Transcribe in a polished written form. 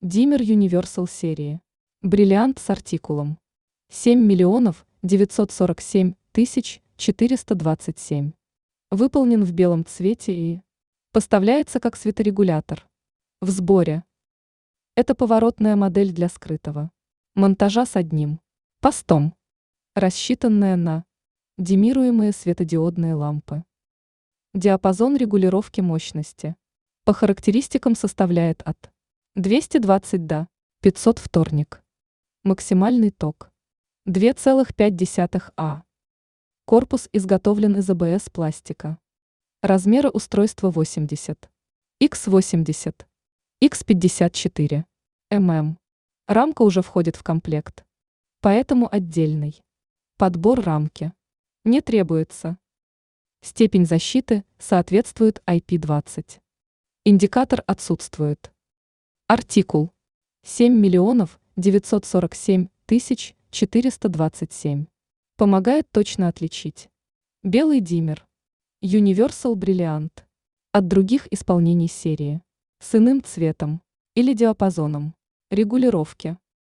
Диммер Universal серии. Бриллиант с артикулом. 7 947 427. Выполнен в белом цвете и поставляется как светорегулятор. В сборе. Это поворотная модель для скрытого монтажа с одним постом, рассчитанная на диммируемые светодиодные лампы. Диапазон регулировки мощности по характеристикам составляет от 220 до 500 вторник. Максимальный ток 2,5 А. Корпус изготовлен из АБС пластика. Размеры устройства 80 х 80 х 54 мм. Рамка уже входит в комплект, поэтому отдельный подбор рамки не требуется. Степень защиты соответствует IP20. Индикатор отсутствует. Артикул 7 947 427. Помогает точно отличить белый диммер Universal Brilliant от других исполнений серии с иным цветом или диапазоном регулировки.